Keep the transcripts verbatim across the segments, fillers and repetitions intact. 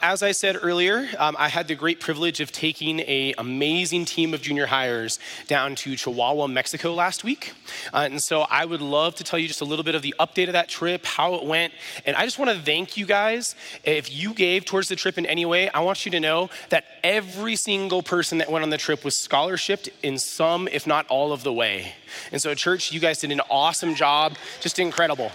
as I said earlier, um, I had the great privilege of taking an amazing team of junior hires down to Chihuahua, Mexico last week. Uh, and so I would love to tell you just a little bit of the update of that trip, how it went. And I just want to thank you guys. If you gave towards the trip in any way, I want you to know that every single person that went on the trip was scholarshiped in some, if not all of the way. And so church, you guys did an awesome job, just incredible.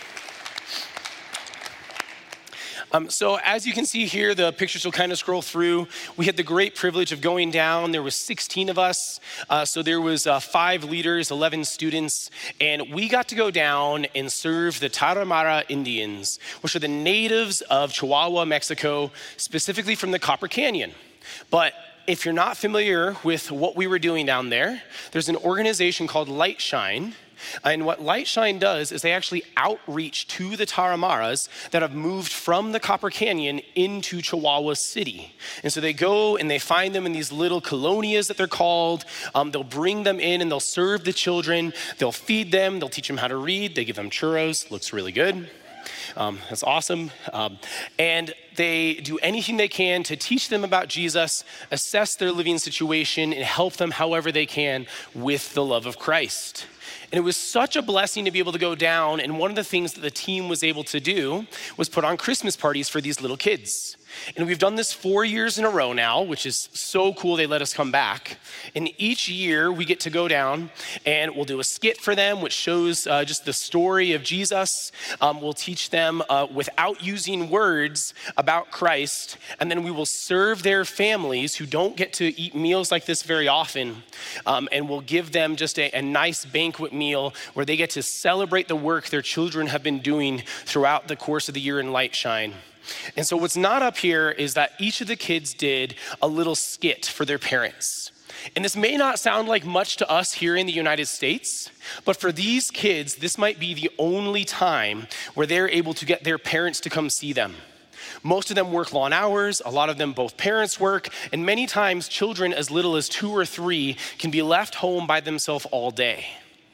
Um, so as you can see here, the pictures will kind of scroll through. We had the great privilege of going down. There was sixteen of us. Uh, so there was uh, five leaders, eleven students, and we got to go down and serve the Tarahumara Indians, which are the natives of Chihuahua, Mexico, specifically from the Copper Canyon. But if you're not familiar with what we were doing down there, there's an organization called Lightshine. And what Lightshine does is they actually outreach to the Tarahumaras that have moved from the Copper Canyon into Chihuahua City. And so they go and they find them in these little colonias that they're called. Um, they'll bring them in and they'll serve the children. They'll feed them. They'll teach them how to read. They give them churros. Looks really good. Um, that's awesome. Um, and they do anything they can to teach them about Jesus, assess their living situation, and help them however they can with the love of Christ. And it was such a blessing to be able to go down. And one of the things that the team was able to do was put on Christmas parties for these little kids. And we've done this four years in a row now, which is so cool they let us come back. And each year we get to go down and we'll do a skit for them, which shows uh, just the story of Jesus. Um, we'll teach them uh, without using words about Christ. And then we will serve their families who don't get to eat meals like this very often. Um, and we'll give them just a, a nice banquet meal where they get to celebrate the work their children have been doing throughout the course of the year in Lightshine. And so what's not up here is that each of the kids did a little skit for their parents. And this may not sound like much to us here in the United States, but for these kids, this might be the only time where they're able to get their parents to come see them. Most of them work long hours, a lot of them both parents work, and many times children as little as two or three can be left home by themselves all day.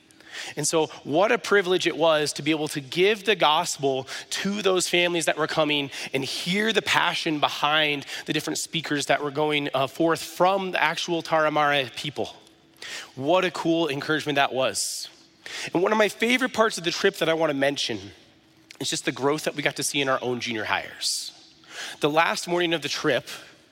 And so what a privilege it was to be able to give the gospel to those families that were coming and hear the passion behind the different speakers that were going uh, forth from the actual Tarahumara people. What a cool encouragement that was. And one of my favorite parts of the trip that I want to mention is just the growth that we got to see in our own junior hires. The last morning of the trip,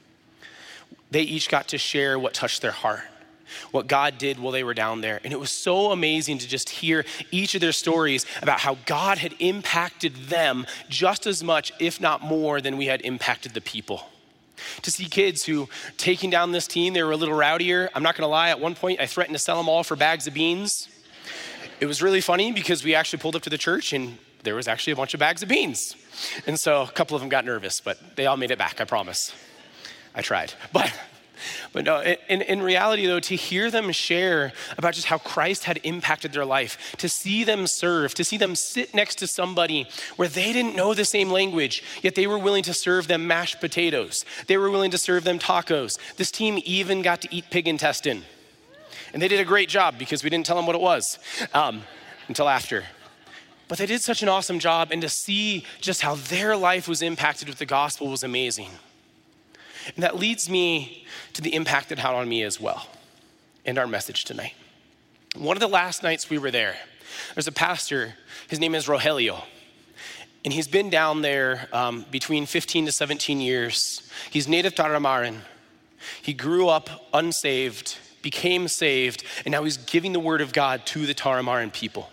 they each got to share what touched their heart, what God did while they were down there. And it was so amazing to just hear each of their stories about how God had impacted them just as much, if not more, than we had impacted the people. To see kids who, taking down this team, they were a little rowdier. I'm not gonna lie, at one point I threatened to sell them all for bags of beans. It was really funny because we actually pulled up to the church and there was actually a bunch of bags of beans. And so a couple of them got nervous, but they all made it back, I promise. I tried, but But no, in, in reality though, to hear them share about just how Christ had impacted their life, to see them serve, to see them sit next to somebody where they didn't know the same language, yet they were willing to serve them mashed potatoes. They were willing to serve them tacos. This team even got to eat pig intestine. And they did a great job because we didn't tell them what it was um, until after. But they did such an awesome job, and to see just how their life was impacted with the gospel was amazing. And that leads me to the impact it had on me as well, and our message tonight. One of the last nights we were there, there's a pastor, his name is Rogelio, and he's been down there um, between fifteen to seventeen years. He's native Tarahumaran. He grew up unsaved, became saved, and now he's giving the word of God to the Tarahumaran people.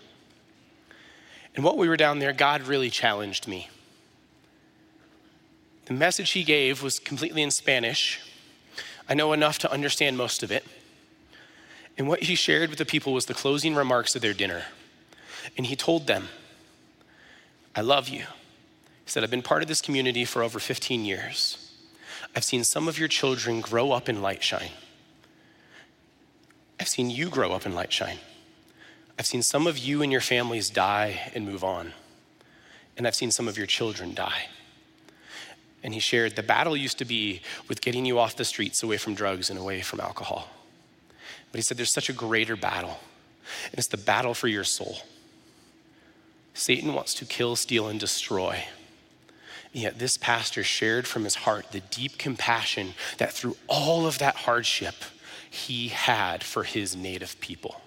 And while we were down there, God really challenged me. The message he gave was completely in Spanish. I know enough to understand most of it. And what he shared with the people was the closing remarks of their dinner. And he told them, I love you. He said, I've been part of this community for over fifteen years. I've seen some of your children grow up in Lightshine. I've seen you grow up in Lightshine. I've seen some of you and your families die and move on. And I've seen some of your children die. And he shared the battle used to be with getting you off the streets, away from drugs and away from alcohol. But he said there's such a greater battle, and it's the battle for your soul. Satan wants to kill, steal, and destroy. Yet this pastor shared from his heart the deep compassion that through all of that hardship, he had for his native people.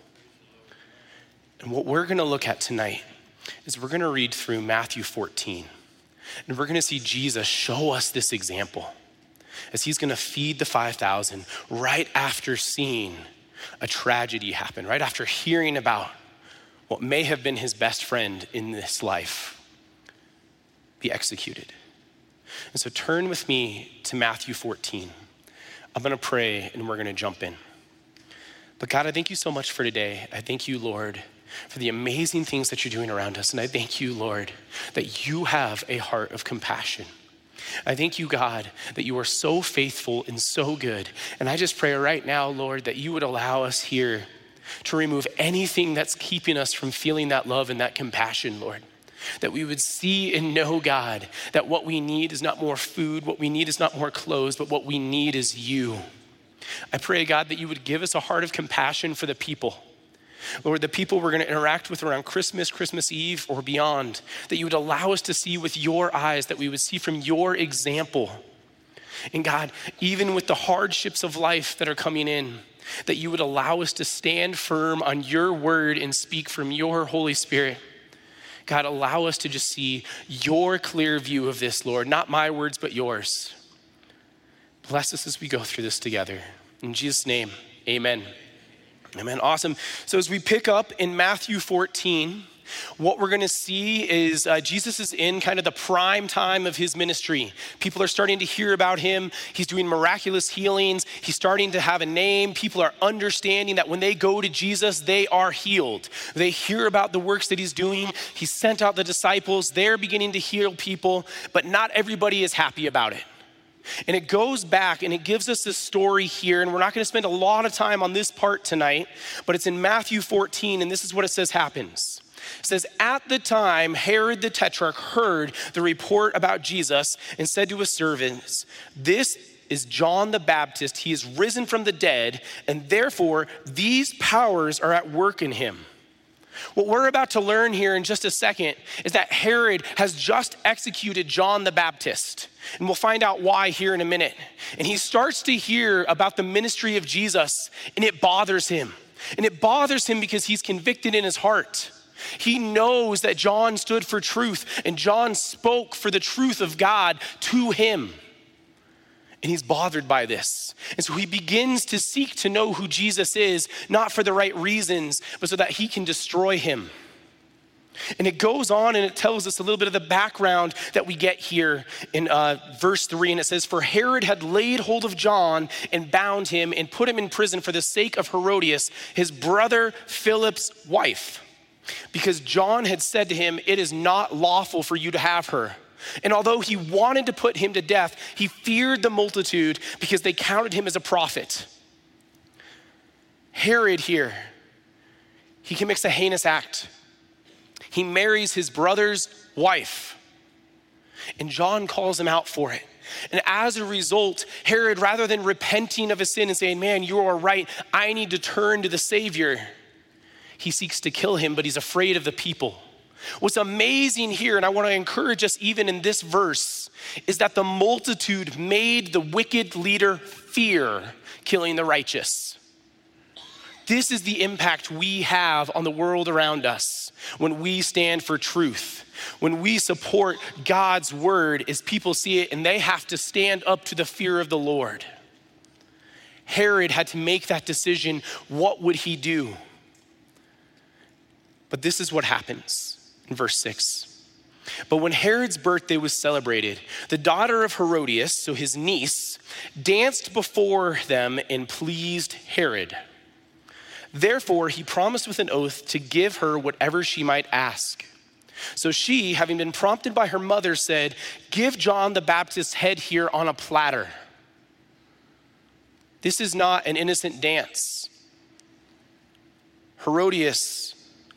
And what we're gonna look at tonight is we're gonna read through Matthew fourteen, and we're gonna see Jesus show us this example as he's gonna feed the five thousand right after seeing a tragedy happen, right after hearing about what may have been his best friend in this life be executed. And so turn with me to Matthew fourteen. I'm gonna pray and we're gonna jump in. But God, I thank you so much for today. I thank you, Lord, for the amazing things that you're doing around us. And I thank you, Lord, that you have a heart of compassion. I thank you, God, that you are so faithful and so good. And I just pray right now, Lord, that you would allow us here to remove anything that's keeping us from feeling that love and that compassion, Lord. That we would see and know, God, that what we need is not more food, what we need is not more clothes, but what we need is you. I pray, God, that you would give us a heart of compassion for the people. Lord, the people we're gonna interact with around Christmas, Christmas Eve, or beyond, that you would allow us to see with your eyes, that we would see from your example. And God, even with the hardships of life that are coming in, that you would allow us to stand firm on your word and speak from your Holy Spirit. God, allow us to just see your clear view of this, Lord, not my words, but yours. Bless us as we go through this together. In Jesus' name, amen. Amen, awesome. So as we pick up in Matthew fourteen, what we're gonna see is uh, Jesus is in kind of the prime time of his ministry. People are starting to hear about him. He's doing miraculous healings. He's starting to have a name. People are understanding that when they go to Jesus, they are healed. They hear about the works that he's doing. He sent out the disciples. They're beginning to heal people, but not everybody is happy about it. And it goes back and it gives us this story here, and we're not gonna spend a lot of time on this part tonight, but it's in Matthew fourteen, and this is what it says happens. It says, at the time, Herod the Tetrarch heard the report about Jesus and said to his servants, this is John the Baptist. He is risen from the dead, and therefore these powers are at work in him. What we're about to learn here in just a second is that Herod has just executed John the Baptist. And we'll find out why here in a minute. And he starts to hear about the ministry of Jesus, and it bothers him. And it bothers him because he's convicted in his heart. He knows that John stood for truth, and John spoke for the truth of God to him. And he's bothered by this. And so he begins to seek to know who Jesus is, not for the right reasons, but so that he can destroy him. And it goes on and it tells us a little bit of the background that we get here in uh, verse three. And it says, for Herod had laid hold of John and bound him and put him in prison for the sake of Herodias, his brother Philip's wife. Because John had said to him, it is not lawful for you to have her. And although he wanted to put him to death, he feared the multitude because they counted him as a prophet. Herod here, he commits a heinous act. He marries his brother's wife, and John calls him out for it. And as a result, Herod, rather than repenting of his sin and saying, man, you are right, I need to turn to the Savior, he seeks to kill him, but he's afraid of the people. What's amazing here, and I want to encourage us even in this verse, is that the multitude made the wicked leader fear killing the righteous. This is the impact we have on the world around us when we stand for truth. When we support God's word, as people see it and they have to stand up to the fear of the Lord. Herod had to make that decision. What would he do? But this is what happens in verse six. But when Herod's birthday was celebrated, the daughter of Herodias, so his niece, danced before them and pleased Herod. Therefore, he promised with an oath to give her whatever she might ask. So she, having been prompted by her mother, said, give John the Baptist's head here on a platter. This is not an innocent dance. Herodias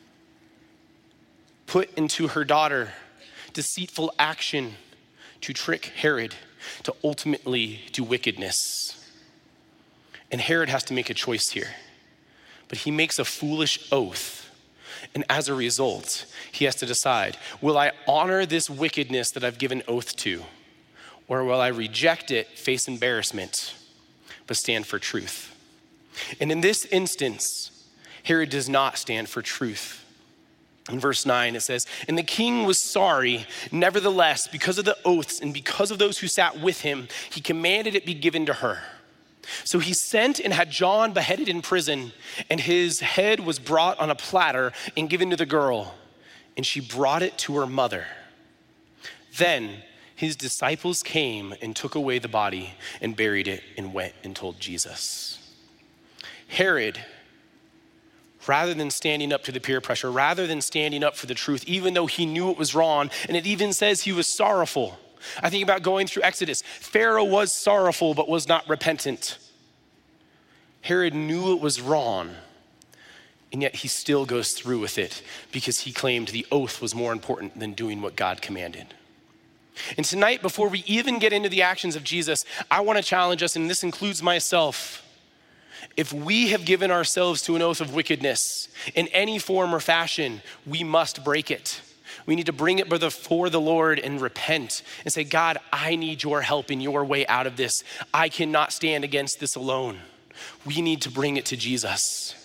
put into her daughter deceitful action to trick Herod to ultimately do wickedness. And Herod has to make a choice here. But he makes a foolish oath And as a result, he has to decide, will I honor this wickedness that I've given oath to? Or will I reject it, face embarrassment, but stand for truth? And in this instance, Herod does not stand for truth. In verse nine, it says, and the king was sorry. Nevertheless, because of the oaths and because of those who sat with him, he commanded it be given to her. So he sent and had John beheaded in prison, and his head was brought on a platter and given to the girl, and she brought it to her mother. Then his disciples came and took away the body and buried it and went and told Jesus. Herod, rather than standing up to the peer pressure, rather than standing up for the truth, even though he knew it was wrong, and it even says he was sorrowful. I think about going through Exodus. Pharaoh was sorrowful, but was not repentant. Herod knew it was wrong, and yet he still goes through with it because he claimed the oath was more important than doing what God commanded. And tonight, before we even get into the actions of Jesus, I want to challenge us, and this includes myself. If we have given ourselves to an oath of wickedness in any form or fashion, we must break it. We need to bring it before the Lord and repent and say, God, I need your help in your way out of this. I cannot stand against this alone. We need to bring it to Jesus.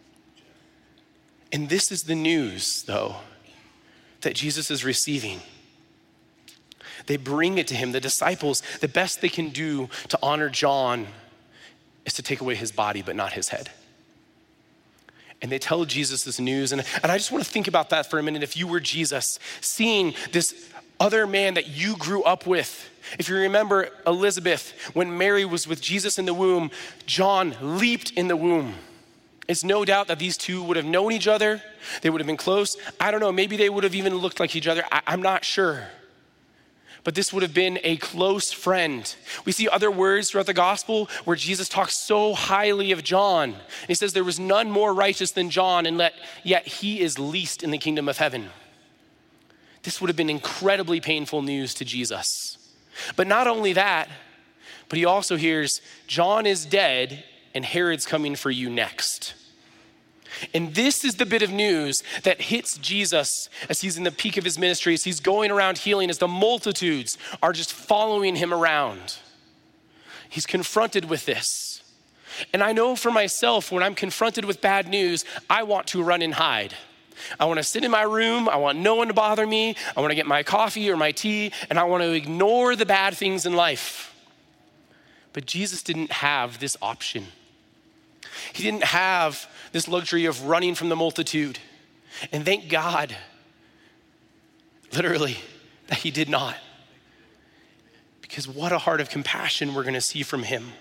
And this is the news, though, that Jesus is receiving. They bring it to him. The disciples, the best they can do to honor John is to take away his body, but not his head. And they tell Jesus this news. And, and I just want to think about that for a minute. If you were Jesus, seeing this other man that you grew up with. If you remember Elizabeth, when Mary was with Jesus in the womb, John leaped in the womb. It's no doubt that these two would have known each other. They would have been close. I don't know, maybe they would have even looked like each other. I, I'm not sure. But this would have been a close friend. We see other words throughout the gospel where Jesus talks so highly of John. He says there was none more righteous than John, and let, yet he is least in the kingdom of heaven. This would have been incredibly painful news to Jesus. But not only that, but he also hears John is dead and Herod's coming for you next. And this is the bit of news that hits Jesus as he's in the peak of his ministry, as he's going around healing, as the multitudes are just following him around. He's confronted with this. And I know for myself, when I'm confronted with bad news, I want to run and hide. I want to sit in my room. I want no one to bother me. I want to get my coffee or my tea, and I want to ignore the bad things in life. But Jesus didn't have this option. He didn't have this luxury of running from the multitude. And thank God, literally, that he did not. Because what a heart of compassion we're going to see from him.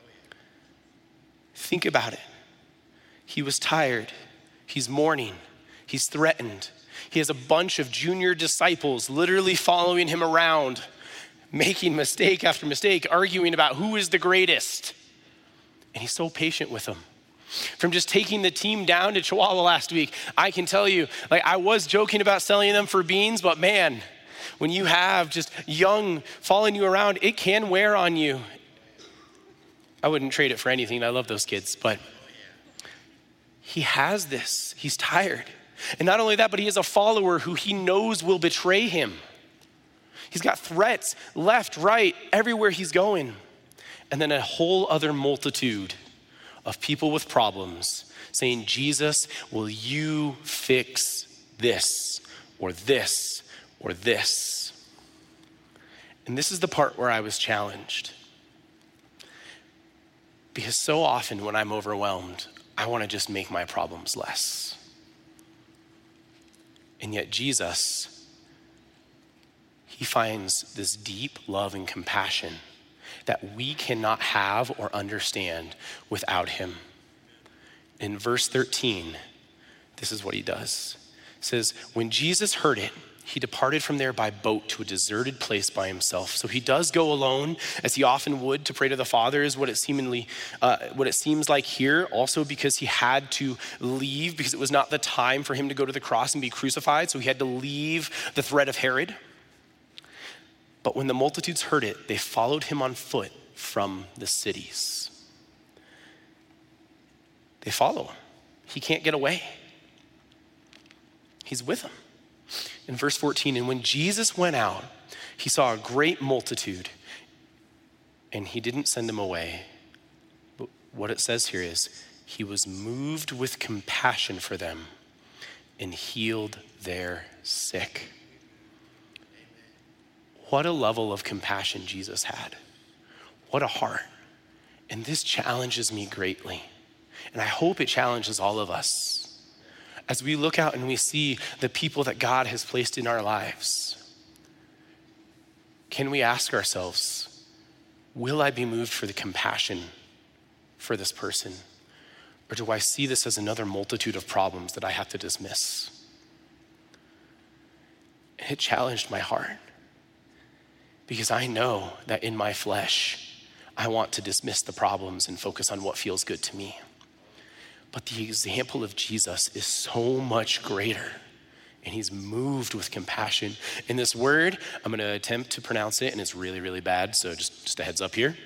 Think about it. He was tired. He's mourning. He's threatened. He has a bunch of junior disciples literally following him around, making mistake after mistake, arguing about who is the greatest. And he's so patient with them. From just taking the team down to Chihuahua last week, I can tell you, like I was joking about selling them for beans, but man, when you have just young following you around, it can wear on you. I wouldn't trade it for anything. I love those kids, but he has this. He's tired. And not only that, but he has a follower who he knows will betray him. He's got threats left, right, everywhere he's going. And then a whole other multitude of people with problems saying, Jesus, will you fix this or this or this? And this is the part where I was challenged. Because so often when I'm overwhelmed, I want to just make my problems less. And yet Jesus, he finds this deep love and compassion that we cannot have or understand without him. In verse thirteen, this is what he does. It says, when Jesus heard it, he departed from there by boat to a deserted place by himself. So he does go alone, as he often would, to pray to the Father, is what it seemingly, uh, what it seems like here. Also because he had to leave because it was not the time for him to go to the cross and be crucified. So he had to leave the threat of Herod. But when the multitudes heard it, they followed him on foot from the cities. They follow him. He can't get away. He's with them. In verse fourteen, and when Jesus went out, he saw a great multitude, and he didn't send them away. But what it says here is, he was moved with compassion for them and healed their sick. What a level of compassion Jesus had. What a heart. And this challenges me greatly. And I hope it challenges all of us. As we look out and we see the people that God has placed in our lives, can we ask ourselves, will I be moved for the compassion for this person? Or do I see this as another multitude of problems that I have to dismiss? And it challenged my heart because I know that in my flesh, I want to dismiss the problems and focus on what feels good to me. But the example of Jesus is so much greater, and he's moved with compassion. In this word, I'm gonna attempt to pronounce it, and it's really, really bad, so just, just a heads up here.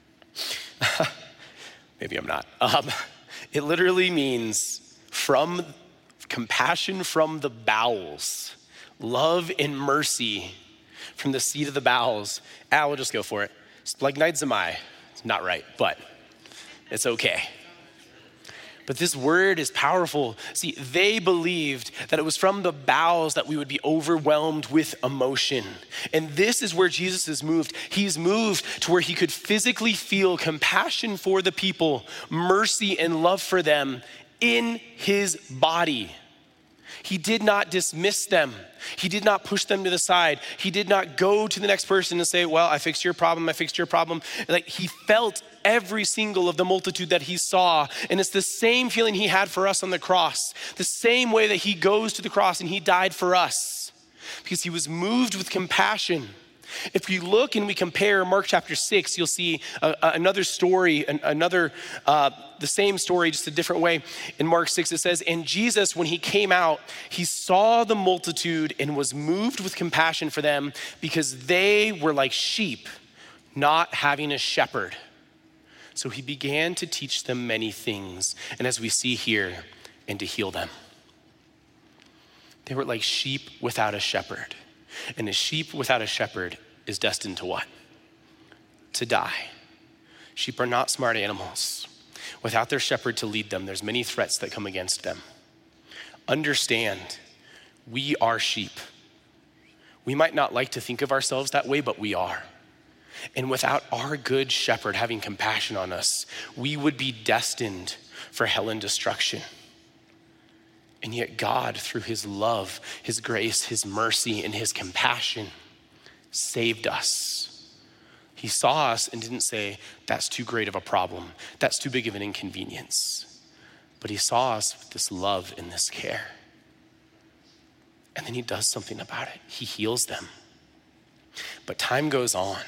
Maybe I'm not. Um, it literally means from compassion from the bowels, love and mercy from the seat of the bowels. Ah, we'll just go for it. Splagnidzomai. It's not right, but it's okay. But this word is powerful. See, they believed that it was from the bowels that we would be overwhelmed with emotion. And this is where Jesus is moved. He's moved to where he could physically feel compassion for the people, mercy and love for them in his body. He did not dismiss them. He did not push them to the side. He did not go to the next person and say, well, I fixed your problem, I fixed your problem. Like, he felt every single of the multitude that he saw. And it's the same feeling he had for us on the cross, the same way that he goes to the cross and he died for us, because he was moved with compassion. If we look and we compare Mark chapter six, you'll see a, a, another story, an, another, uh, the same story, just a different way. In Mark six, it says, and Jesus, when he came out, he saw the multitude and was moved with compassion for them because they were like sheep, not having a shepherd. So he began to teach them many things. And as we see here, and to heal them. They were like sheep without a shepherd. And a sheep without a shepherd is destined to what? To die. Sheep are not smart animals. Without their shepherd to lead them, there's many threats that come against them. Understand, we are sheep. We might not like to think of ourselves that way, but we are. And without our good shepherd having compassion on us, we would be destined for hell and destruction. And yet God, through his love, his grace, his mercy, and his compassion, saved us. He saw us and didn't say, that's too great of a problem. That's too big of an inconvenience. But he saw us with this love and this care. And then he does something about it. He heals them. But time goes on.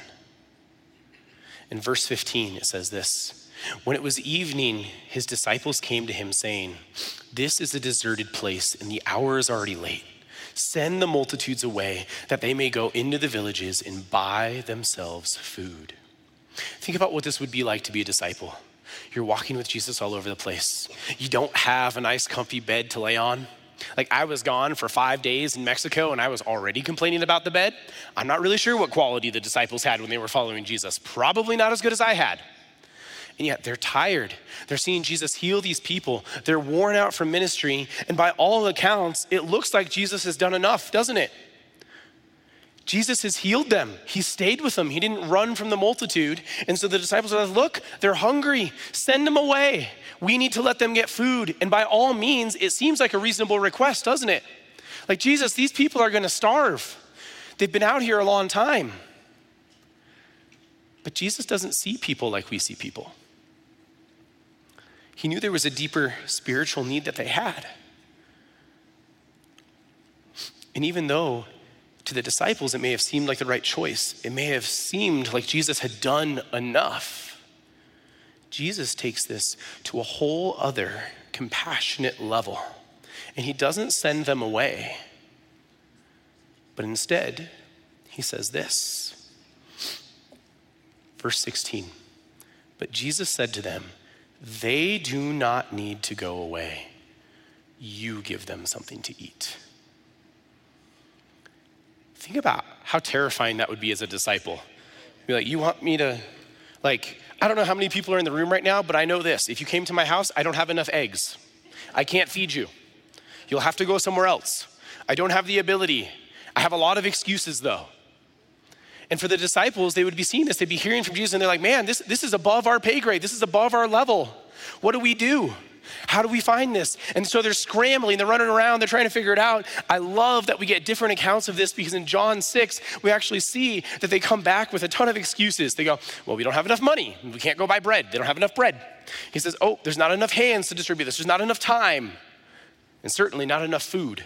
In verse fifteen, it says this. When it was evening, his disciples came to him saying, this is a deserted place and the hour is already late. Send the multitudes away that they may go into the villages and buy themselves food. Think about what this would be like to be a disciple. You're walking with Jesus all over the place. You don't have a nice comfy bed to lay on. Like, I was gone for five days in Mexico and I was already complaining about the bed. I'm not really sure what quality the disciples had when they were following Jesus. Probably not as good as I had. And yet they're tired. They're seeing Jesus heal these people. They're worn out from ministry. And by all accounts, it looks like Jesus has done enough, doesn't it? Jesus has healed them. He stayed with them. He didn't run from the multitude. And so the disciples are like, look, they're hungry. Send them away. We need to let them get food. And by all means, it seems like a reasonable request, doesn't it? Like, Jesus, these people are going to starve. They've been out here a long time. But Jesus doesn't see people like we see people. He knew there was a deeper spiritual need that they had. And even though to the disciples, it may have seemed like the right choice, it may have seemed like Jesus had done enough, Jesus takes this to a whole other compassionate level. And he doesn't send them away, but instead, he says this. Verse sixteen, but Jesus said to them, they do not need to go away. You give them something to eat. Think about how terrifying that would be as a disciple. Be like, you want me to, like, I don't know how many people are in the room right now, but I know this. If you came to my house, I don't have enough eggs. I can't feed you. You'll have to go somewhere else. I don't have the ability. I have a lot of excuses though. And for the disciples, they would be seeing this. They'd be hearing from Jesus and they're like, man, this, this is above our pay grade. This is above our level. What do we do? How do we find this? And so they're scrambling, they're running around, they're trying to figure it out. I love that we get different accounts of this because in John six, we actually see that they come back with a ton of excuses. They go, well, we don't have enough money. We can't go buy bread. They don't have enough bread. He says, oh, there's not enough hands to distribute this. There's not enough time and certainly not enough food.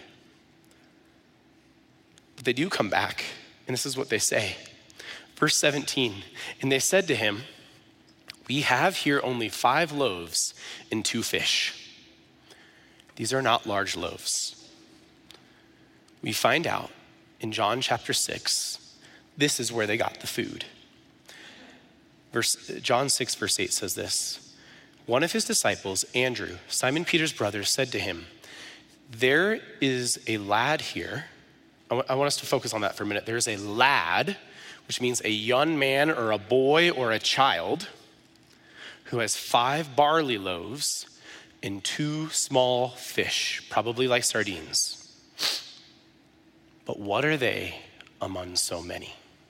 But they do come back and this is what they say. Verse seventeen, and they said to him, we have here only five loaves and two fish. These are not large loaves. We find out in John chapter six, this is where they got the food. Verse, John six verse eight says this, one of his disciples, Andrew, Simon Peter's brother, said to him, there is a lad here. I, w- I want us to focus on that for a minute. There is a lad, which means a young man or a boy or a child, who has five barley loaves and two small fish, probably like sardines. But what are they among so many?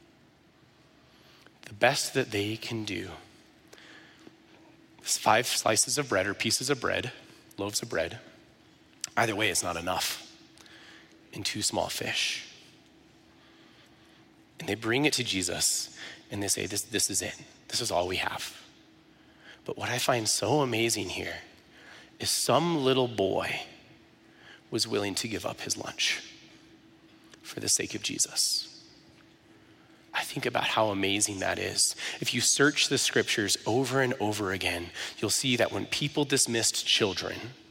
The best that they can do is five slices of bread or pieces of bread, loaves of bread. Either way, it's not enough. And two small fish. And they bring it to Jesus and they say, this, this is it. This is all we have. But what I find so amazing here is some little boy was willing to give up his lunch for the sake of Jesus. I think about how amazing that is. If you search the scriptures over and over again, you'll see that when people dismissed children,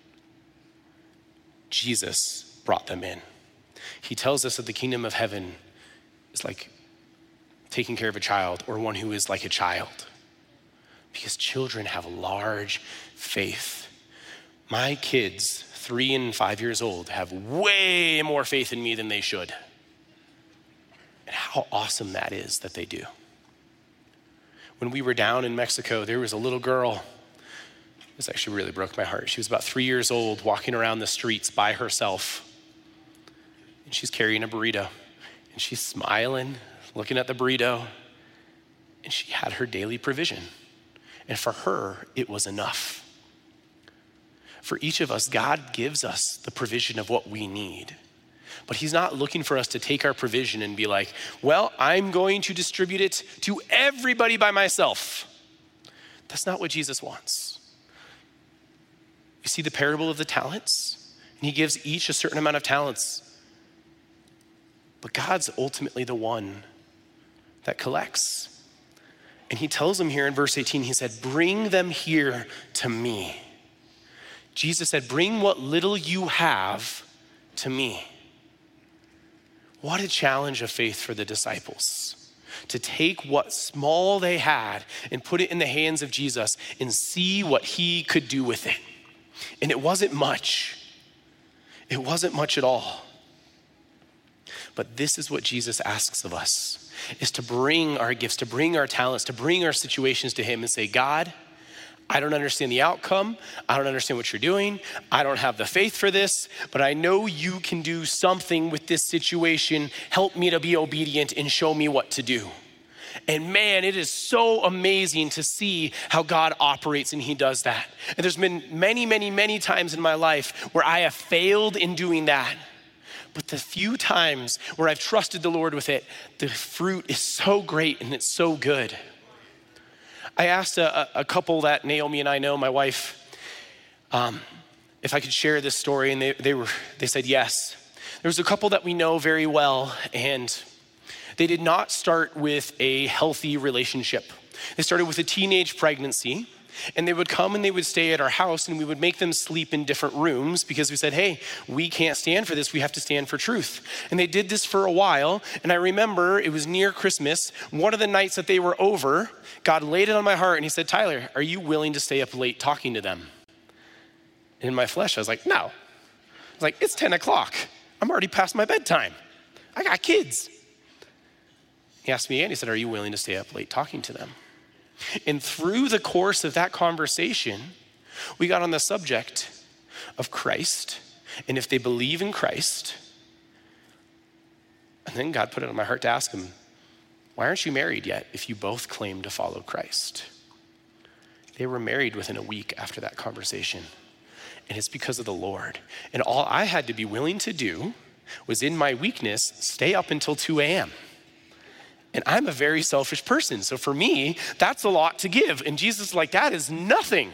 Jesus brought them in. He tells us that the kingdom of heaven is like taking care of a child or one who is like a child. Because children have large faith. My kids, three and five years old, have way more faith in me than they should. And how awesome that is that they do. When we were down in Mexico, there was a little girl. This actually really broke my heart. She was about three years old, walking around the streets by herself. And she's carrying a burrito. And she's smiling, looking at the burrito. And she had her daily provision. And for her, it was enough. For each of us, God gives us the provision of what we need. But he's not looking for us to take our provision and be like, well, I'm going to distribute it to everybody by myself. That's not what Jesus wants. You see the parable of the talents? And he gives each a certain amount of talents. But God's ultimately the one that collects. And he tells them here in verse eighteen, he said, bring them here to me. Jesus said, bring what little you have to me. What a challenge of faith for the disciples. To take what small they had and put it in the hands of Jesus and see what he could do with it. And it wasn't much. It wasn't much at all. But this is what Jesus asks of us, is to bring our gifts, to bring our talents, to bring our situations to him and say, God, I don't understand the outcome. I don't understand what you're doing. I don't have the faith for this, but I know you can do something with this situation. Help me to be obedient and show me what to do. And man, it is so amazing to see how God operates and he does that. And there's been many, many, many times in my life where I have failed in doing that. But the few times where I've trusted the Lord with it, the fruit is so great and it's so good. I asked a, a couple that Naomi and I know, my wife, um, if I could share this story, and they, they were they said yes. There was a couple that we know very well, and they did not start with a healthy relationship. They started with a teenage pregnancy. And they would come and they would stay at our house and we would make them sleep in different rooms because we said, hey, we can't stand for this. We have to stand for truth. And they did this for a while. And I remember it was near Christmas. One of the nights that they were over, God laid it on my heart and he said, Tyler, are you willing to stay up late talking to them? And in my flesh, I was like, no. I was like, it's ten o'clock. I'm already past my bedtime. I got kids. He asked me again, he said, are you willing to stay up late talking to them? And through the course of that conversation, we got on the subject of Christ, and if they believe in Christ. And then God put it on my heart to ask him, why aren't you married yet if you both claim to follow Christ? They were married within a week after that conversation. And it's because of the Lord. And all I had to be willing to do was, in my weakness, stay up until two a.m. And I'm a very selfish person. So for me, that's a lot to give. And Jesus is like, that is nothing.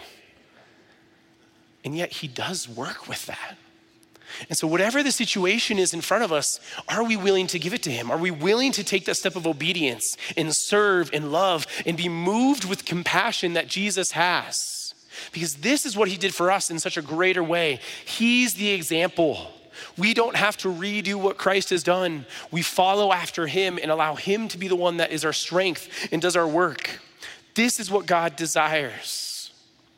And yet he does work with that. And so whatever the situation is in front of us, are we willing to give it to him? Are we willing to take that step of obedience and serve and love and be moved with compassion that Jesus has? Because this is what he did for us in such a greater way. He's the example. We don't have to redo what Christ has done. We follow after him and allow him to be the one that is our strength and does our work. This is what God desires.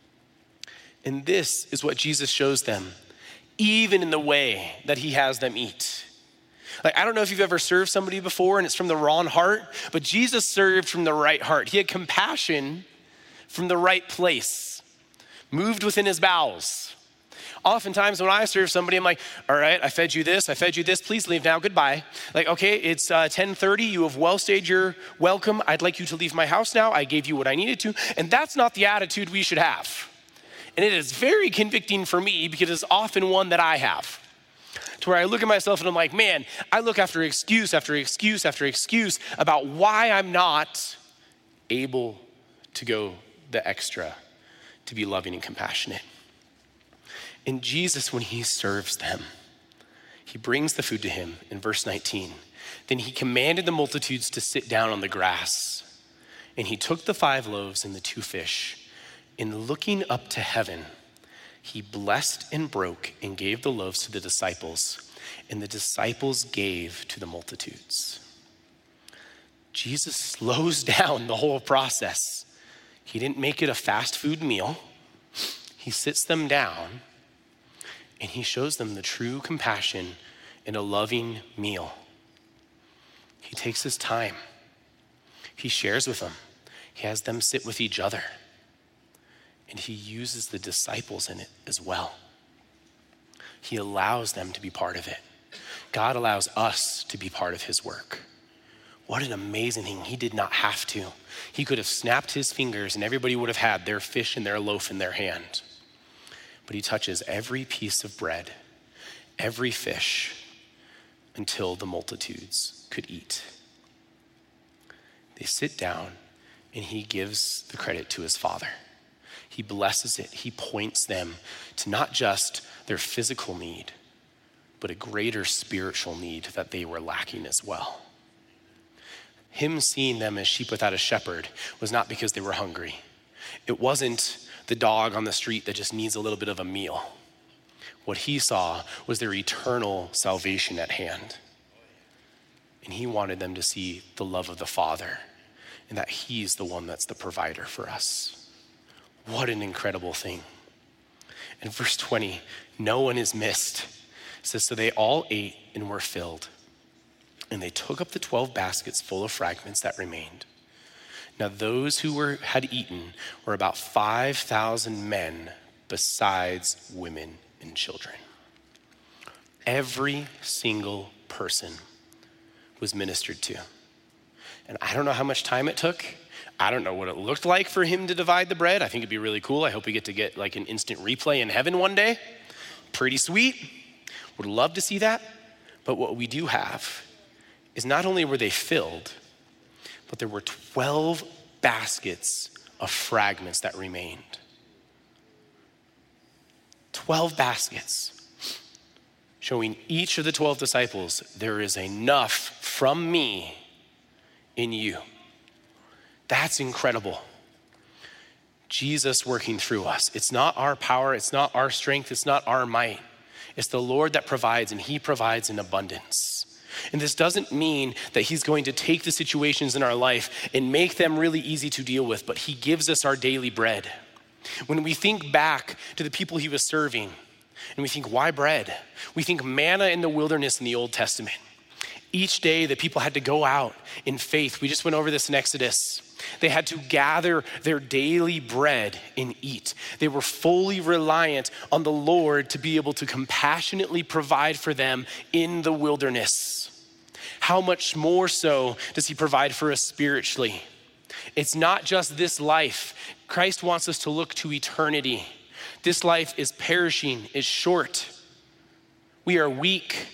And this is what Jesus shows them, even in the way that he has them eat. Like, I don't know if you've ever served somebody before and it's from the wrong heart, but Jesus served from the right heart. He had compassion from the right place, moved within his bowels. Oftentimes when I serve somebody, I'm like, all right, I fed you this, I fed you this, please leave now, goodbye. Like, okay, it's uh, ten thirty, you have well stayed your welcome. I'd like you to leave my house now. I gave you what I needed to. And that's not the attitude we should have. And it is very convicting for me because it's often one that I have. To where I look at myself and I'm like, man, I look after excuse after excuse after excuse about why I'm not able to go the extra to be loving and compassionate. And Jesus, when he serves them, he brings the food to him in verse nineteen. Then he commanded the multitudes to sit down on the grass. And he took the five loaves and the two fish, and looking up to heaven, he blessed and broke and gave the loaves to the disciples, and the disciples gave to the multitudes. Jesus slows down the whole process. He didn't make it a fast food meal. He sits them down and he shows them the true compassion in a loving meal. He takes his time. He shares with them. He has them sit with each other. And he uses the disciples in it as well. He allows them to be part of it. God allows us to be part of his work. What an amazing thing. He did not have to. He could have snapped his fingers and everybody would have had their fish and their loaf in their hand. But he touches every piece of bread, every fish, until the multitudes could eat. They sit down and he gives the credit to his Father. He blesses it. He points them to not just their physical need, but a greater spiritual need that they were lacking as well. Him seeing them as sheep without a shepherd was not because they were hungry. It wasn't the dog on the street that just needs a little bit of a meal. What he saw was their eternal salvation at hand. And he wanted them to see the love of the Father and that he's the one that's the provider for us. What an incredible thing. In verse twenty, no one is missed. It says, so they all ate and were filled. And they took up the twelve baskets full of fragments that remained. Now those who were had eaten were about five thousand men, besides women and children. Every single person was ministered to. And I don't know how much time it took. I don't know what it looked like for him to divide the bread. I think it'd be really cool. I hope we get to get like an instant replay in heaven one day. Pretty sweet. Would love to see that. But what we do have is not only were they filled, but there were twelve baskets of fragments that remained. twelve baskets, showing each of the twelve disciples, there is enough from me in you. That's incredible. Jesus working through us. It's not our power, it's not our strength, it's not our might. It's the Lord that provides, and he provides in abundance. And this doesn't mean that he's going to take the situations in our life and make them really easy to deal with, but he gives us our daily bread. When we think back to the people he was serving, and we think, why bread? We think manna in the wilderness in the Old Testament. Each day the people had to go out in faith. We just went over this in Exodus. They had to gather their daily bread and eat. They were fully reliant on the Lord to be able to compassionately provide for them in the wilderness. How much more so does he provide for us spiritually? It's not just this life. Christ wants us to look to eternity. This life is perishing, is short. We are weak.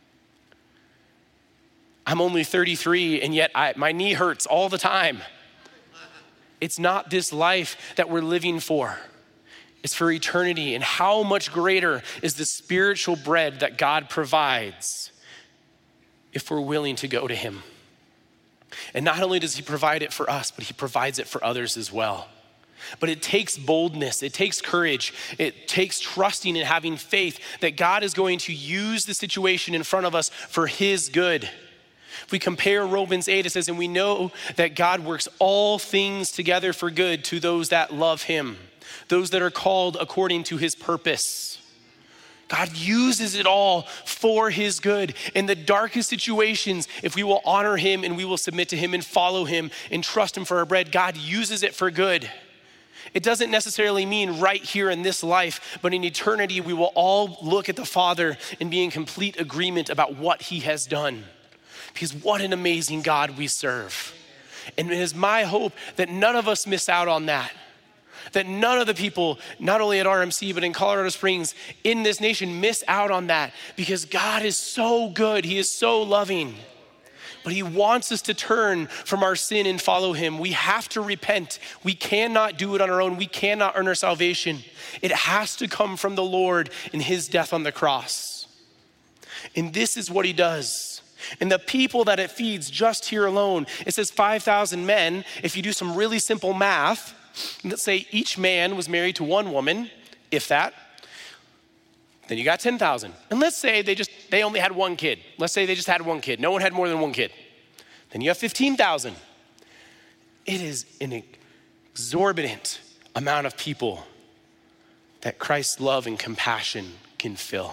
I'm only thirty-three, and yet I, my knee hurts all the time. It's not this life that we're living for. It's for eternity. And how much greater is the spiritual bread that God provides if we're willing to go to him? And not only does he provide it for us, but he provides it for others as well. But it takes boldness, it takes courage, it takes trusting and having faith that God is going to use the situation in front of us for his good. If we compare Romans eight, it says, and we know that God works all things together for good to those that love him, those that are called according to his purpose. God uses it all for his good. In the darkest situations, if we will honor him and we will submit to him and follow him and trust him for our bread, God uses it for good. It doesn't necessarily mean right here in this life, but in eternity, we will all look at the Father and be in complete agreement about what he has done. Because what an amazing God we serve. And it is my hope that none of us miss out on that. That none of the people, not only at R M C, but in Colorado Springs, in this nation, miss out on that. Because God is so good, he is so loving. But he wants us to turn from our sin and follow him. We have to repent. We cannot do it on our own. We cannot earn our salvation. It has to come from the Lord in his death on the cross. And this is what he does. And the people that it feeds just here alone, it says five thousand men. If you do some really simple math, let's say each man was married to one woman, if that, then you got ten thousand. And let's say they just, they only had one kid. Let's say they just had one kid. No one had more than one kid. Then you have fifteen thousand. It is an exorbitant amount of people that Christ's love and compassion can fill.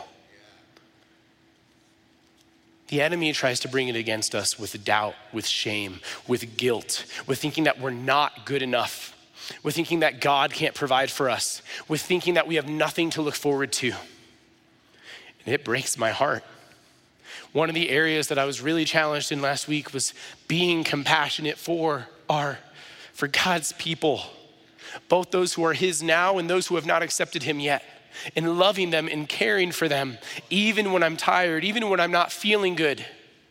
The enemy tries to bring it against us with doubt, with shame, with guilt, with thinking that we're not good enough, with thinking that God can't provide for us, with thinking that we have nothing to look forward to. And it breaks my heart. One of the areas that I was really challenged in last week was being compassionate for our, for God's people, both those who are his now and those who have not accepted him yet. And loving them and caring for them, even when I'm tired, even when I'm not feeling good.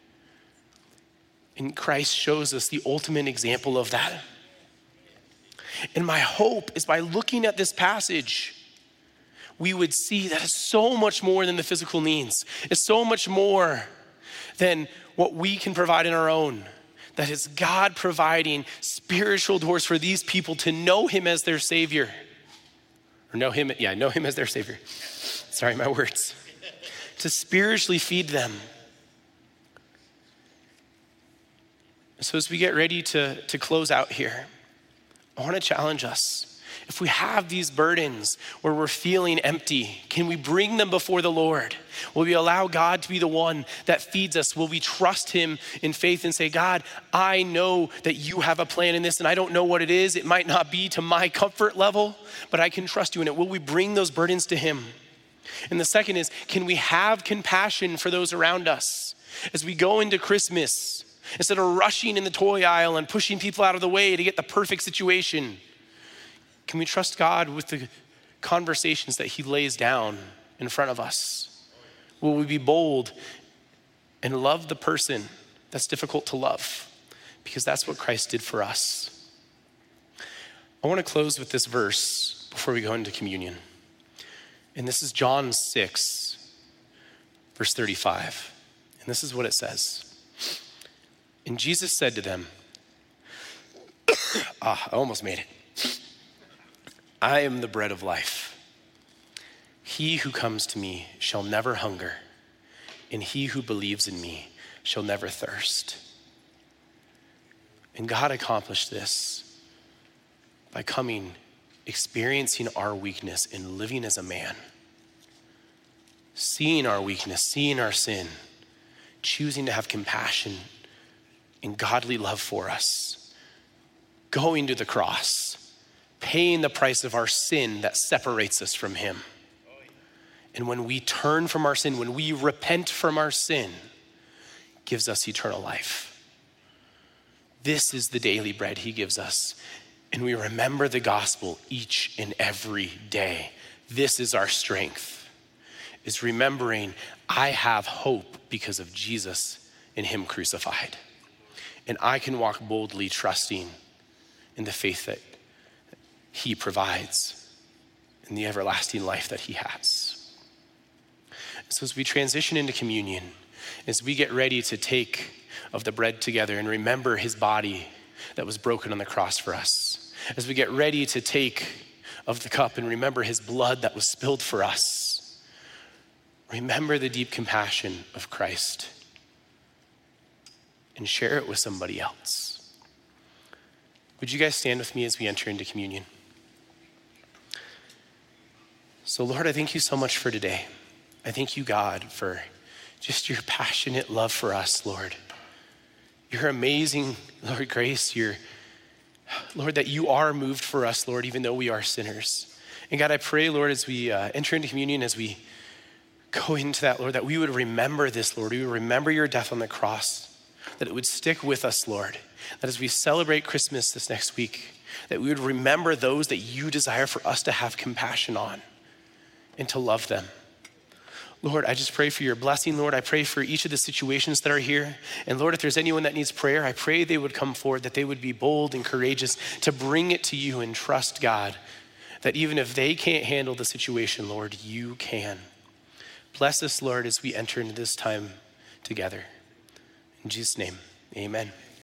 And Christ shows us the ultimate example of that. And my hope is by looking at this passage, we would see that it's so much more than the physical needs. It's so much more than what we can provide in our own. That is God providing spiritual doors for these people to know him as their Savior. Or know him, yeah, know him as their Savior. Sorry, my words. To spiritually feed them. So as we get ready to, to close out here, I want to challenge us. If we have these burdens where we're feeling empty, can we bring them before the Lord? Will we allow God to be the one that feeds us? Will we trust him in faith and say, God, I know that you have a plan in this and I don't know what it is. It might not be to my comfort level, but I can trust you in it. Will we bring those burdens to him? And the second is, can we have compassion for those around us? As we go into Christmas, instead of rushing in the toy aisle and pushing people out of the way to get the perfect situation, can we trust God with the conversations that he lays down in front of us? Will we be bold and love the person that's difficult to love? Because that's what Christ did for us. I want to close with this verse before we go into communion. And this is John six, verse thirty-five. And this is what it says. And Jesus said to them, ah, I almost made it. I am the bread of life. He who comes to me shall never hunger, and he who believes in me shall never thirst. And God accomplished this by coming, experiencing our weakness and living as a man, seeing our weakness, seeing our sin, choosing to have compassion and godly love for us, going to the cross, paying the price of our sin that separates us from him. And when we turn from our sin, when we repent from our sin, gives us eternal life. This is the daily bread he gives us. And we remember the gospel each and every day. This is our strength, is remembering I have hope because of Jesus and him crucified. And I can walk boldly trusting in the faith that he provides and the everlasting life that he has. So as we transition into communion, as we get ready to take of the bread together and remember his body that was broken on the cross for us, as we get ready to take of the cup and remember his blood that was spilled for us, remember the deep compassion of Christ and share it with somebody else. Would you guys stand with me as we enter into communion? So Lord, I thank you so much for today. I thank you, God, for just your passionate love for us, Lord. Your amazing, Lord, grace, your, Lord, that you are moved for us, Lord, even though we are sinners. And God, I pray, Lord, as we uh, enter into communion, as we go into that, Lord, that we would remember this, Lord. We would remember your death on the cross, that it would stick with us, Lord. That as we celebrate Christmas this next week, that we would remember those that you desire for us to have compassion on and to love them. Lord, I just pray for your blessing, Lord. I pray for each of the situations that are here. And Lord, if there's anyone that needs prayer, I pray they would come forward, that they would be bold and courageous to bring it to you and trust God, that even if they can't handle the situation, Lord, you can. Bless us, Lord, as we enter into this time together. In Jesus' name, amen.